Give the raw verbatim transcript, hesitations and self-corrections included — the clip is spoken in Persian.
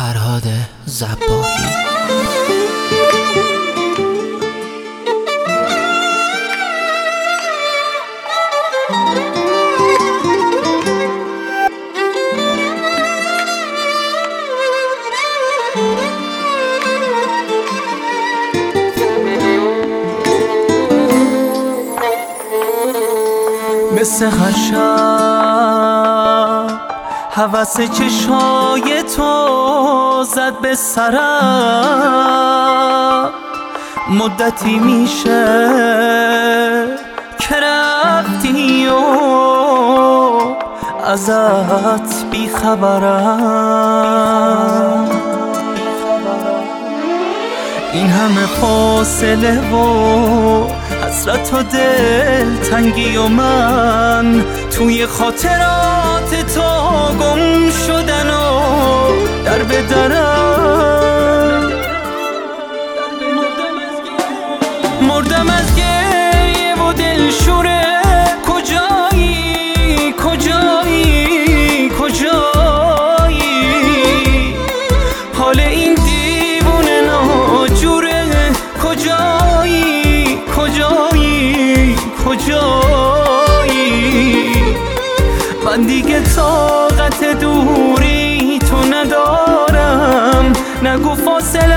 فرهاد ذباحی. مثل هر شب هوس چشای تو زد به سرم. مدتی میشه که رفتی و ازت بیخبرم. این همه فاصله و حسرت و دل تنگی و من توی خاطرات تو گم شدن و در به درم. مردم از گریه و دلشوره. کجایی کجایی کجایی؟ حال این دیوونه ناجوره. کجایی کجایی کجایی؟ من دیگه طاقت دوری تو ندارم. نگو فاصله